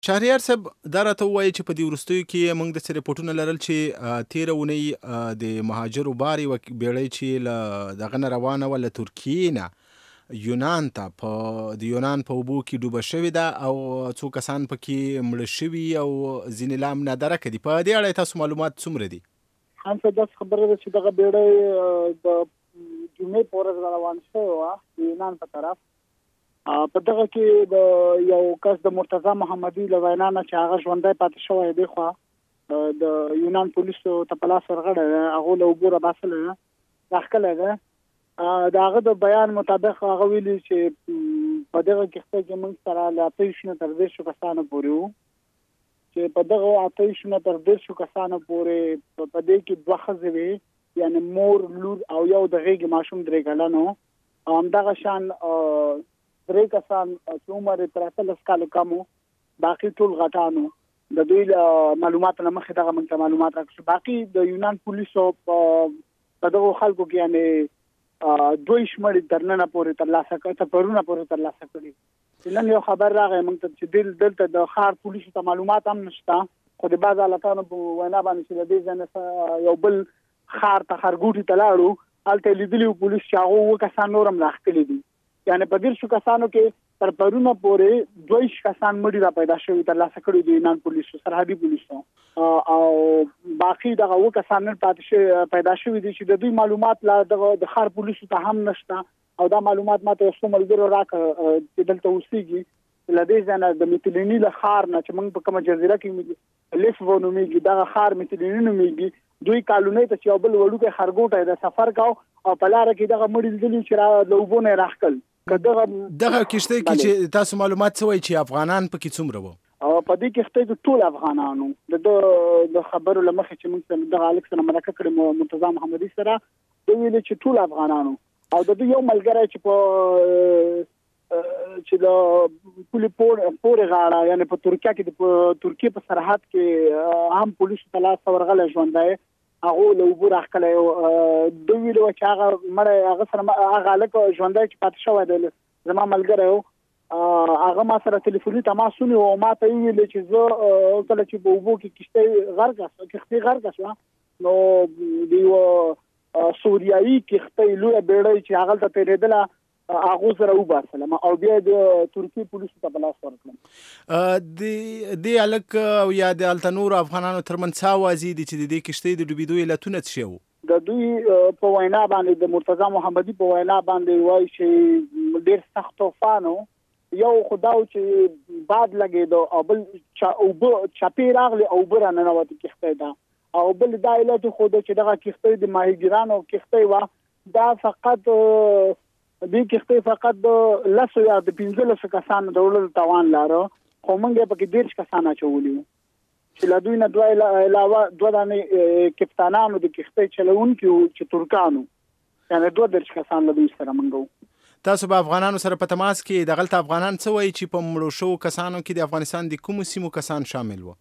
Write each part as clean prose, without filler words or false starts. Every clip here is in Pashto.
شهریار صاحب دا راته ووایي چې په دې وروستیو کې موږ داسې ریپورټونه لرل چې تېره اونۍ د مهاجرو بار یوه بیړۍ چې له دغه نه روانه وه له ترکیې نه یونان ته د یونان په اوبو کې ډوبه شوې ده او څو کسان پکې مړه شوي او ځینې لا هم نادرکه دي. په دې اړه تاسو معلومات څومره دي؟ هم څه داسې خبره ده چې دغه بیړۍ د جمعې په ورځ روان شوې وه د یونان په طرف. په دغه کې د یو کس د مرتضی محمدي له وینا نه چې هغه ژوندی پاتې شوی دی خو د یونان پولیسو ته په لاس ورغلی ده، هغو له اوبو راباسلی ده، راښکلی ده. د هغه د بیان مطابق هغه ویلي چې په دغه کښتۍ کې موږ سره له 28 نه تر 30 کسانو پورې وو، چې په دغه 28 نه تر 30 کسانو پورې په دې کې 2 ښځې وې، یعنې مور، لور او یو د غېږې ماشوم 3 کلن و. همدغه شان 3 کسان چې عمر یې تر 18 کالو کم و، باقي ټول غټان وو. د دوی معلوماتو نه مخکې دغه موږ ته معلومات راکړي. باقي د یونان پولیسو په دغو خلکو کې یعنې 2 شمېرې تر ننه پورې ترلاسه کړي، تر پرونه پورې ترلاسه کړي. نن یو خبر راغی موږ ته چې دلته د ښار پولیسو ته معلومات هم نشته، خو د بعض هلکانو په وینا باندې چې له دې ځای نه یو بل ښار ته ښارګوټي ته لاړو، هلته یې لیدلي وو پولیس چې هغو 7 کسان نور هم راښکلي دي. یعنې په 30 کسانو کې تر پرونه پورې 22 کسان مړي را پیدا شوي ترلاسه کړي د یونان پولیسو، سرحدي پولیسو، او باقي دغه 7 کسان نن پاتې پیدا شوي دي چې د دوی معلومات لا د ښار پولیسو ته هم نشته. او دا معلومات ماته یو څو ملګرو راکړه چې دلته اوسېږي، له دې ځای نه د میتیلیني له ښار نه چې موږ په کومه جزیره کې لیسبو نومېږي، دغه ښار میتیلیني نومېږي، دوی کالونۍ ته چې یو بل وړوکی ښارګوټی د سفر کو او په لاره کې دغه مړي لیدلي چې له اوبو نه یې راښکل. دغه کښتۍ کې چې تاسو معلومات څه وایي چې افغانان پکې څومره وو؟ په دې کښتۍ کې ټول افغانانو. د خبرو له مخې چې موږ دغه هلک سره مرکه کړې مرتضی محمدي سره، دوی ویلي چې ټول افغانانو. او د دوی یو ملګری چې د پولې پورې غاړه، یعنې په ترکیه کې د ترکیې په سرحد کې هم پولیسو ته لاس ورغلی ژوندی، هغو له اوبو راښکلی. دوی ویلي وه چې هغه مړی، هغه سره هغه هلک ژوندی چې پاتې شوی دی زما ملګری و، هغه ما سره تلیفوني تماس ونیو او ما ته یې ویلې چې زه کله چې په اوبو کې کښتۍ غرقه شوه، نو د یوه سوریایي کښتۍ لویه بیړۍ چې هغلته تېرېدله هغو سره وباسلم او بیا د ترکیې پولیسو ته په لاس ورکړم. دې هلک او یا د هلته نورو افغانانو ترمنځ څه اوازې دي چې د دې کښتۍ د ډوبېدو علتونه څه شی وو؟ د دوی په وینا باندې، د مرتضی محمدي په وینا باندې وایي چې ډېر سخت طوفان و. یو خو دا و چې باد لګېده او بل اوبه چپې راغلې او اوبه راننوتې کښتۍ ته، او بل دا علت یې ښوده چې دغه کښتۍ د ماهیګیرانو کښتۍ وه. دا فقط دې کښتۍ فقط د 10 یا د 15 کسانو د وړلو توان لاره، خو موږ یې پکې 13 کسان اچولي وو چې له دوی نه 2 علاوه 2 دانې کپتانانو د کښتۍ چلوونکي وو چې ترکانو، یعنې 32 کسان له دوی سره موږ وو. تاسو به افغانانو سره په تماس کې دغلته افغانان څه وایي چې په مړو شوو کسانو کې د افغانستان د کومو سیمو کسان شامل وو؟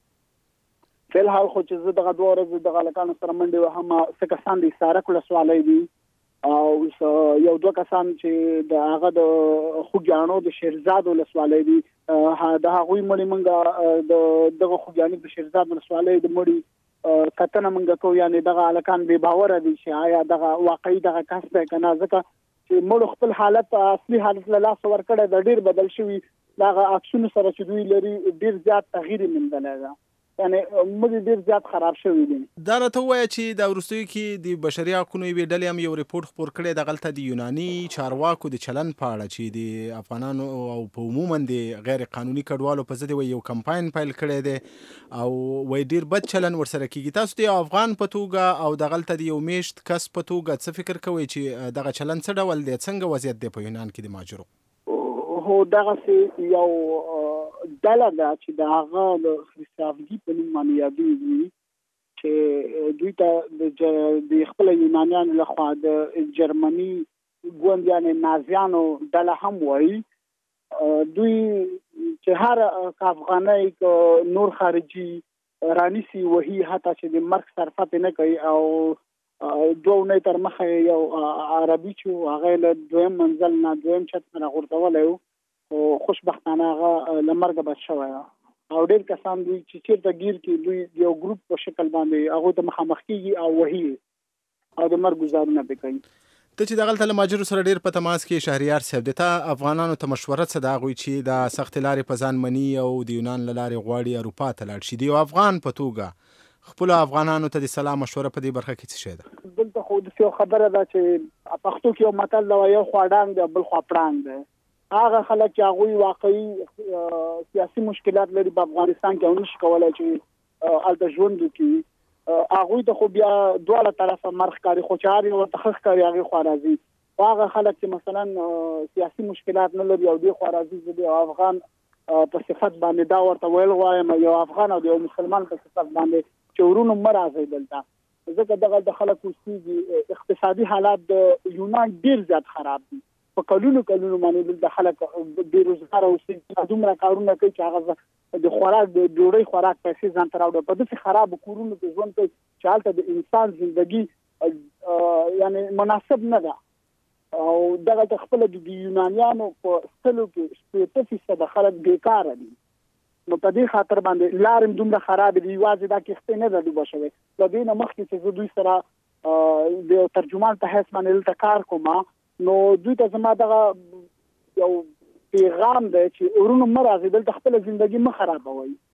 فلحال خو چې زه دغه 2 ورځې دغه هلکانو سره منډې وهم، 3 کسان د حصارک ولسوالۍ دي او یو 2 کسان چې د هغه د خوږیاڼو د شیرزاد ولسوالۍ دي. د هغوی مړي موږ د دغه خوږیاڼي د شیرزاد ولسوالۍ د مړي کتنه موږ کوو، یعنې دغه هلکان بې باوره دي چې آیا دغه واقعي دغه کس دی که نه، ځکه چې مړو خپل حالت اصلي حالت له لاسه ورکړی د ډېر بدل شوي، دغه عکسونو سره چې دوی لري ډېر زیات تغییر یې موندلی ده، یعنې مړي ډېر زیات خراب شوي دي. دا راته ووایه چې دا وروستیو کې د بشري حقونو یوې ډلې هم یو ریپورټ خپور کړی دغلته د یوناني چارواکو د چلند په اړه چې د افغانانو او په عموما د غیر قانوني کډوالو په ضد یو کمپاین پیل کړی دی او وایي ډېر بد چلند ورسره کېږي. تاسو د یو افغان په توګه او دغلته د یو میشت کس په توګه څه فکر کوئ چې دغه چلند څه ډول دی، څنګه وضعیت دی په یونان کې د مهاجرو؟ هو دغسې یو ډله ده چې د هغه د خریستافګي په نوم باندې یادېږي، چې دوی ته د خپل یونانیانو لخوا د جرمني ګوند یعنې نازیانو ډله هم وایي. دوی چې هر افغانۍ که نور خارجي رانیسي وهي، حتی چې د مرګ صرفه پرې نه کوي. او 2 اونۍ تر مخه یو عربي چې هغه له 2م منزل نه 2م چت نه راغورځولی و، خو خوشبختانه هغه له مرګه بچ شوی و. او ډېر کسان دي چې چیرته ګیر کې دوی یو ګروپ په شکل باندې هغه ته مخامخ کیږي او وهي او د مرګ گزارونه کوي. ته چې دغلته له ماجرو سره ډېر په تماس کې شهریار صاحب د تا افغانانو ته مشوره څه ده هغوی چې د سختې لارې په ځان مني او د یونان له لارې غواړي اروپا ته لاړ شي د یو افغان په توګه خپلو افغانانو ته د سلا مشوره په دې برخه کې څه شی ده؟ دلته خو داسې یو خبره ده چې پښتو کې یو متل ده یو خوا ډانګ دی بل خوا پړانګ دی. هغه خلک چې هغوی واقعي سیاسي مشکلات لري په افغانستان کې او نشي کولی چې هلته ژوند وکړي هغوی ته خو بیا دواړه طرفه مرخ کاري خو چې هر یو ورته ښه ښکاري هغې خوا راځي. هغه خلک چې مثلا سیاسي مشکلات نه لري او دې خوا راځي زه د افغان په صفت باندې دا ورته ویل غواړم یو افغان او یو مسلمان په صفت باندې چې ورونو مه راځئ دلته ځکه دغلته خلک اوسېږي. اقتصادي حالات د یونان ډېر زیات خراب دي په کلونو باندې دلته خلک بېروزګاره اوسېږي دومره کارونه کوي چې هغه د خوراک د ډوډۍ خوراک پیسې ځان ته راوړي په داسې خرابو کورونو کې ژوند کوي چې هلته د انسان زندګي یعنی مناسب نه ده. او دغلته خپله د یونانیانو په 100% خلک بیکاره دي. نو په دې خاطر باندې لارې هم دومره خرابې دي یوازې دا کښتۍ نه ده ډوبه شوې. له دې نه مخکې چې زه دوی سره د ترجمان په حیث باندې دلته کار کوم نو دوی ته زما دغه یو پیغام دی چې ورونو مه راځئ دلته خپله زندګي مه خرابوئ.